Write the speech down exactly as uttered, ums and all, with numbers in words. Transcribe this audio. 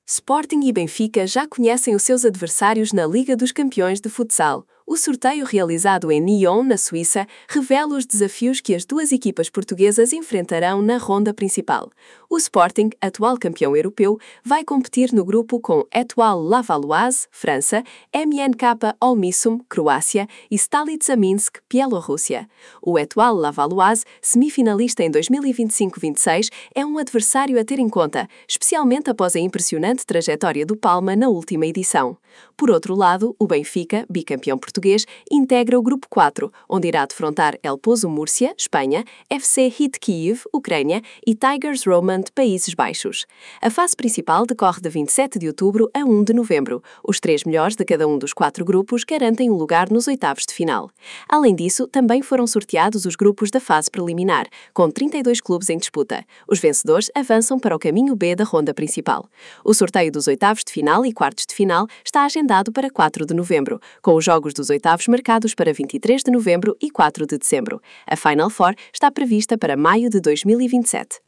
Sporting e Benfica já conhecem os seus adversários na Liga dos Campeões de Futsal. O sorteio realizado em Nyon, na Suíça, revela os desafios que as duas equipas portuguesas enfrentarão na ronda principal. O Sporting, atual campeão europeu, vai competir no grupo com Etoile Lavalloise, França, M N K Olmissum, Croácia e Stalitsa Minsk, Bielorrússia. O Etoile Lavalloise, semifinalista em dois mil e vinte e cinco vinte e seis, é um adversário a ter em conta, especialmente após a impressionante trajetória do Palma na última edição. Por outro lado, o Benfica, bicampeão português, integra o grupo quatro, onde irá defrontar El Pozo Múrcia, Espanha, F C Hit Kiev, Ucrânia e Tigers Roman de Países Baixos. A fase principal decorre de vinte e sete de outubro a um de novembro. Os três melhores de cada um dos quatro grupos garantem um lugar nos oitavos de final. Além disso, também foram sorteados os grupos da fase preliminar, com trinta e dois clubes em disputa. Os vencedores avançam para o caminho B da ronda principal. O sorteio dos oitavos de final e quartos de final está agendado para quatro de novembro, com os jogos dos oitavos marcados para vinte e três de novembro e quatro de dezembro. A Final Four está prevista para maio de dois mil e vinte e sete.